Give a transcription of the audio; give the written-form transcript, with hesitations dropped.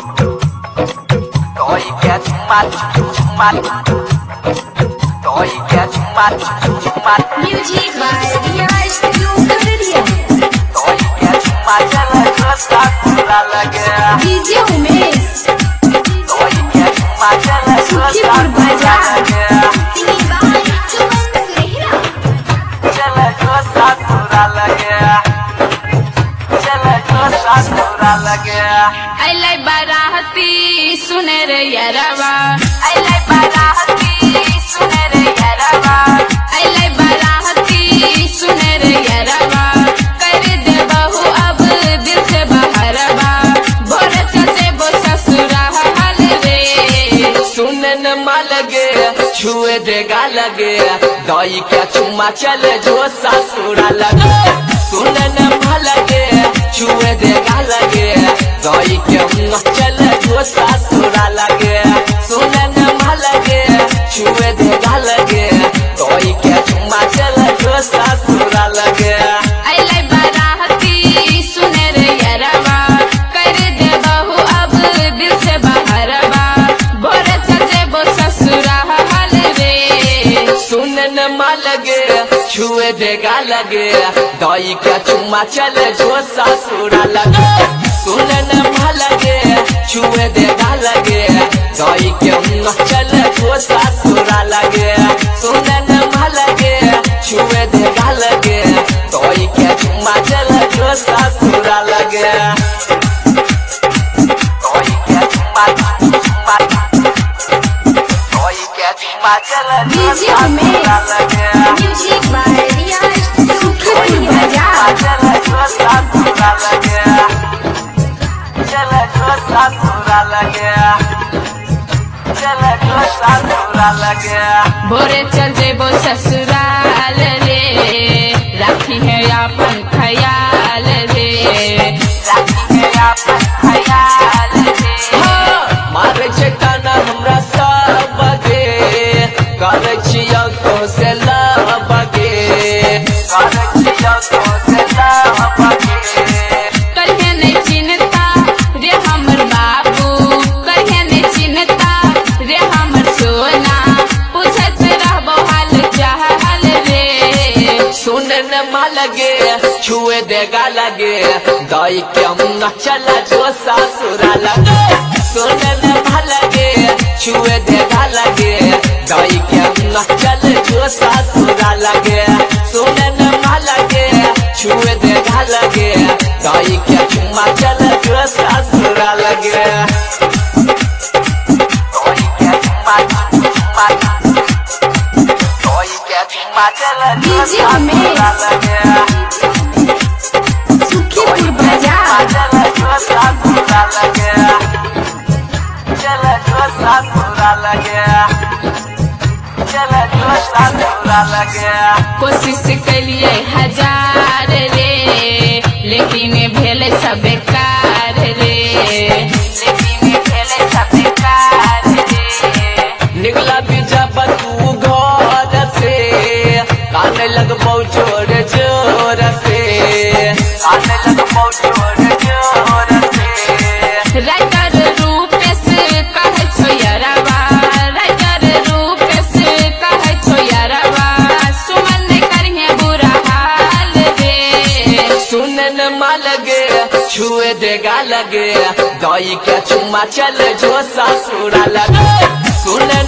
Tôi ghé chúng mắt Tôi ghé chúng mắt Music by DI Studio Video. Tôi ghé chúng mắt चला जो सासुरा लगे DJ Umesh. Tôi ghé chúng mắt चला जो सासुरा लगे चला जो सासुरा लगे चला जो सासुरा लगे I like Barahati, सुने रे यारवा. I like Barahati सुने रे यारवा I like Barahati, सुने रे यारवा. कर दे बहू अब दिल से बाहरवा. भोर चचे वो ससुराल रे. सुनने न लगे छुए देगा लगे दाई क्या चुम्मा चले जो सासुरा लगे सुनने न लगे छुए देगा लगे दाई क्या चले जो सासुरा लगे सुनने न लगे छुए देगा लगे दाई क्या चुम्मा चले जो सासुरा लगे I like Barahati, सुने रे यारवा. कर दे बहू अब दिल से बाहरवा. भोर चचे वो ससुराल रे. सुनने न लगे छुए देगा लगे दाई क्या चुम्मा चले जो सासुरा लगे सुनने न लगे छुए देगा लगे दाई क्या चले जो सासुरा लगे सुनने न लगे छुए देगा लगे दाई क्या चुम्मा चले जो सासुरा लगे दाई क्या चुम्मा दाई क्या चुम्मा चले जो DJ सासुरा Umesh. लगे Music by DI Studio Video. चला जो सासुरा लगे चला जो सासुरा लगे चला जो सासुरा लगे भोरे चल जेबो ससुराल रे. राखी है अपन ख्याल रे. राखी है आपन ख्याल रे मारे छे काना हमरा सब बगे करे छियौ तो से लव बगे करे छियौ तो से लव बगे कहे नहीं चिन्हता रे हमर बाबू. कहे नहीं चिन्हता रे हमर सोना. पूछत रहबो हाल चाल रे. सुनने न लगे छुए देगा लगे दाई के न चला जो सासुरा लगे सुनने न लगे छुए देगा लगे दाई के न चले जो सासुरा लगे सुनने न लगे छुए देगा लगे दाई के चुम्मा चले जो सासुरा लगे दाई के चुम्मा दाई के चुम्मा चले जो DJ Umesh. सासुरा लगे सुखीपुर बाजार. चला जो सासुरा लगे चला जो सासुरा लगे चला जो सासुरा लगे कोशिश कलिए हजार रे. लेकिन भेल सब बेकार रे. लेकिन खेले सब बेकार रे निकला बीजा बतू घर से आने लगबो जोर जोर से आने लगबो जोर जोर से राइटर रूपेश कहे छो यारवा. राइटर रूपेश कहे छो यारवा. सुमन करिए बुरा हाल रे. सुनने न लगे छुए देगा लगे दाई क्या चुम्मा चले जो सासुरा लगे सुनने